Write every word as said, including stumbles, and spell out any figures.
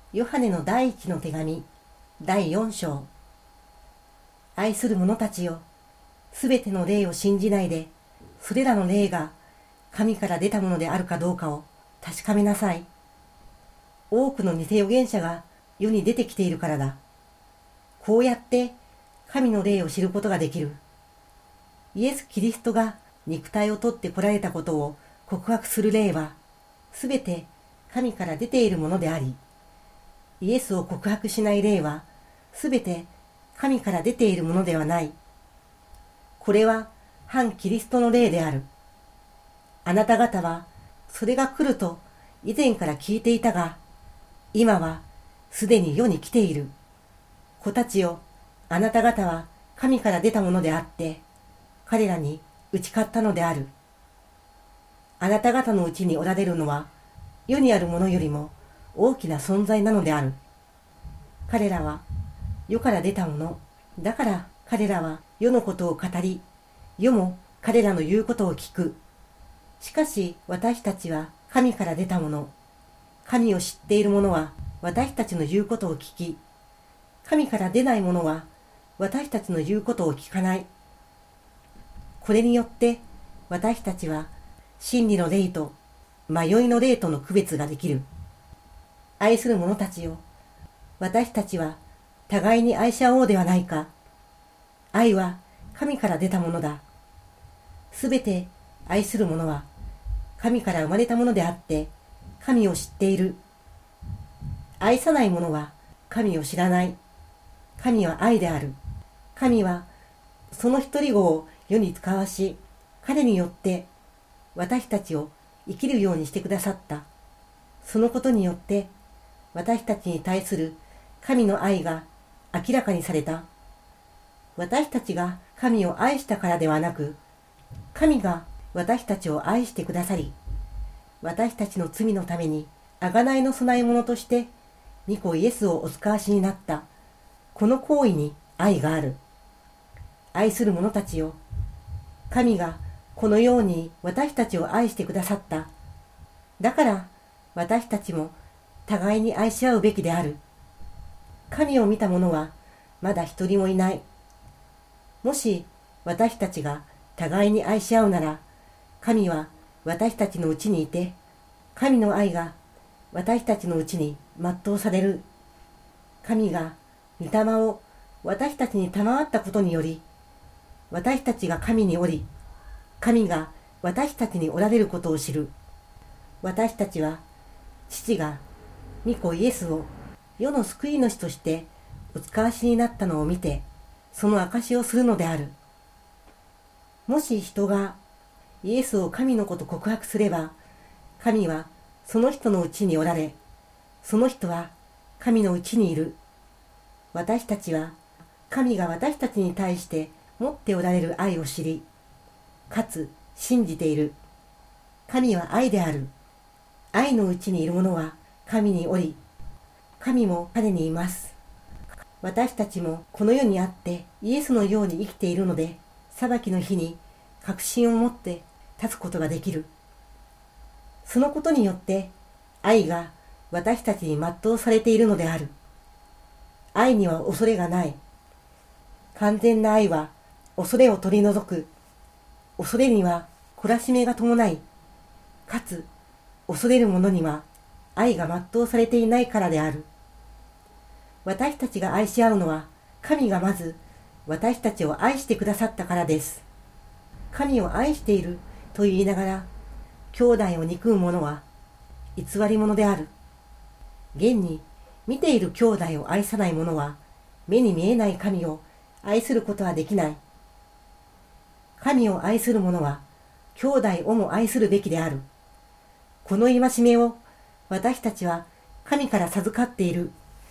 ヨハネの第一の手紙だいよん章。愛する者たちよ、すべての霊を信じないで、それらの霊が神から出たものであるかどうかを確かめなさい。多くの偽預言者が世に出てきているからだ。こうやって神の霊を知ることができる。イエス・キリストが肉体を取って来られたことを告白する霊は、すべて神から出ているものであり、イエスを告白しない霊は、すべて神から出ているものではない。これは反キリストの霊である。あなた方は、それが来ると以前から聞いていたが、今はすでに世に来ている。子たちよ、あなた方は神から出たものであって、彼らに打ち勝ったのである。あなた方のうちにおられるのは、世にあるものよりも大きな存在なのである。彼らは世から出たもの。だから彼らは世のことを語り、世も彼らの言うことを聞く。しかし私たちは神から出たもの。神を知っている者は私たちの言うことを聞き、神から出ない者は私たちの言うことを聞かない。これによって私たちは真理の霊と迷いの霊との区別ができる。愛する者たちよ、私たちは互いに愛し合おうではないか。愛は神から出たものだ。すべて愛する者は神から生まれたものであって、神を知っている。愛さない者は神を知らない。神は愛である。神はその一人子を世に使わし、彼によって私たちを生きるようにしてくださった。そのことによって私たちに対する神の愛が明らかにされた。私たちが神を愛したからではなく、神が私たちを愛してくださり、私たちの罪のために贖いの供え物として御子イエスをお使わしになった。この行為に愛がある。愛する者たちよ、神がこのように私たちを愛してくださった。だから私たちも互いに愛し合うべきである。神を見た者はまだ一人もいない。もし私たちが互いに愛し合うなら、神は私たちのうちにいて、神の愛が私たちのうちに全うされる。神が御霊を私たちに賜ったことにより、私たちが神におり、神が私たちにおられることを知る。私たちは父が御子イエスを世の救い主としてお使わしになったのを見て、その証しをするのである。もし人がイエスを神の子と告白すれば、神はその人のうちにおられ、その人は神のうちにいる。私たちは神が私たちに対して持っておられる愛を知り、かつ信じている。神は愛である。愛のうちにいる者は神におり、神も彼にいます。私たちもこの世にあってイエスのように生きているので、裁きの日に確信を持って立つことができる。そのことによって愛が私たちに全うされているのである。愛には恐れがない。完全な愛は恐れを取り除く。恐れには懲らしめが伴い、かつ恐れる者には愛が全うされていないからである。私たちが愛し合うのは、神がまず私たちを愛してくださったからです。神を愛していると言いながら、兄弟を憎む者は偽り者である。現に見ている兄弟を愛さない者は、目に見えない神を愛することはできない。神を愛する者は、兄弟をも愛するべきである。この戒めを私たちは神から授かっている。